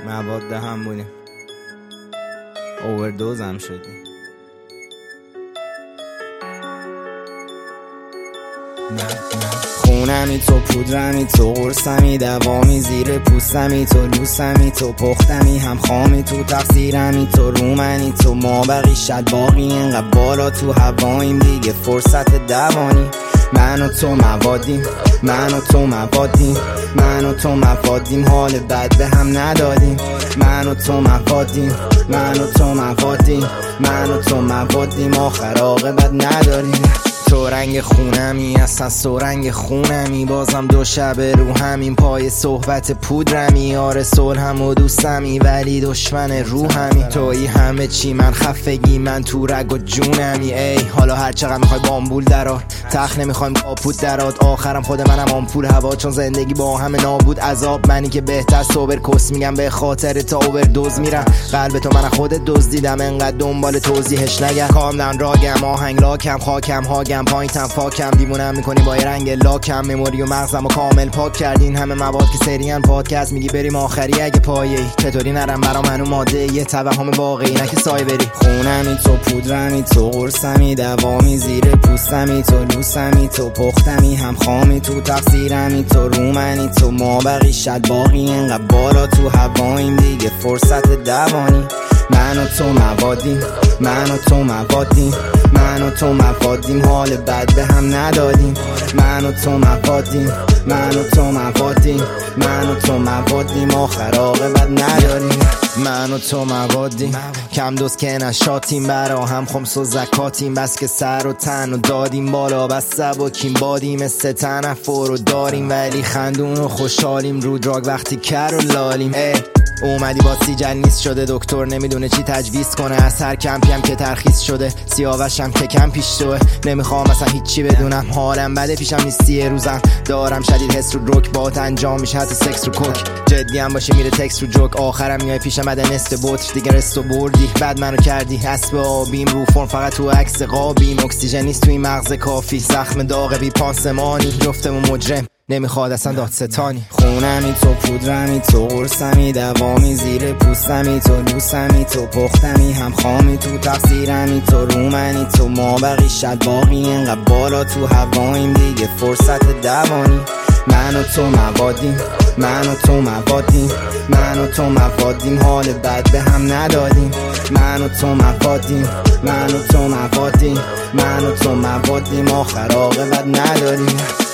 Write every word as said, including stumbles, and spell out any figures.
مواد هم بودیم، اووردوز هم شدیم. خونمی تو، پودرمی تو، قرصمی دوامی، زیر پوستمی تو، لوسمی تو، پختمی هم خامی تو، تقصیرمی تو، رومنی تو، ما بقی شد باقی انقدر بالا تو هواییم دیگه فرصت دوانی. من و تو موادیم، من و تو موادیم، من و تو موادیم، حال بد به هم ندادیم. من و تو موادیم، من و تو موادیم، من و تو موادیم، آخر عاقبت نداریم. تو رنگ خونمی، اصلا سو رنگ خونمی، بازم دو شب رو همین پای صحبت پودرمی. آره صلحم و دوستمی ولی دشمن روحمی. تویی همه چی، من خفگی، من تو رگ و جونمی. ای حالا هر چقدر میخوای بامبول درار، تخت نمیخوایم کاپوت درات، آخرم خود منم آمپول هوا، چون زندگی با همه نابود عذاب. منی که بهتر سوبر کس میگم به خاطر تا اووردوز میرم. قلب تو من خودت دزدیدم، انقدر دنبال توضیحش نگرد. کامدن راگم، آهنگ لاکم، خاکم هاگم، پایینتم فاکم، دیوونم میکنی با یه رنگ لاکم. مموری و مغزم و کامل پاک کردین همه مواد که سریان پادکست میگی بریم آخری اگه پایه‌ای. چطوری نرم برام منو ماده یه توهم واقعی، نه که سایه بری. خونمی تو، پودرمی تو، قرصمی دوامی، زیر پوستمی تو، لوسمی تو، پختمی هم خامی تو، تقصیرمی تو، رومنی تو، ما بقی شد باقی انقدر بالا تو هواییم دیگه فرصت دوانی. من و تو موادیم، من و تو موادیم، من و تو موادیم، حال بد به هم ندادیم. من و تو موادیم، من و تو موادیم، من و تو موادیم، آخر عاقبت نداریم. من و تو موادیم، کم دوز که نشاتیم، برا هم خمس و زکاتیم، بس که سر و تن و دادیم بالا، بس سبکیم بادیم، مثل تنفر رو داریم ولی خندون و خوشحالیم. رو دراگ وقتی کر و لالیم. ای اومدی با سیجل نیست شده، دکتر نمیدونه چی تجویز کنه، از هر کمپی هم که ترخیص شده، سیاوشم که کم پیش توه. نمیخوام اصلا هیچی بدونم، حالم بده پیشم نیستی روزم، دارم شدید حس رو دروک، بات انجام میشه حتی سکس رو کوک. جدی هم باشه میره تکس رو جوک، آخرم میای پیشم بده نصف بطر دیگه رستو بردی. بعد منو کردی اسب آبیم، رو فرم فقط تو عکس قابیم، اکسیژن نیست توی مغز کافی، زخم داغ بی پانسمانی، جفتمون مجرم نمیخواد اصلا دادستانی. خونمی تو، پودرمی تو، قرصمی دوامی، زیر پوستمی تو، لوسمی تو، پختمی هم خامی تو، تقصیرمی تو، رومنی تو، ما بقی شد باقی انقدر بالا تو هواییم دیگه فرصت دوانی. من و تو موادیم، من و تو موادیم، من و تو موادیم، حال بد به هم ندادیم. من و تو موادیم، من و تو موادیم، من و تو موادیم، آخر عاقبت نداریم.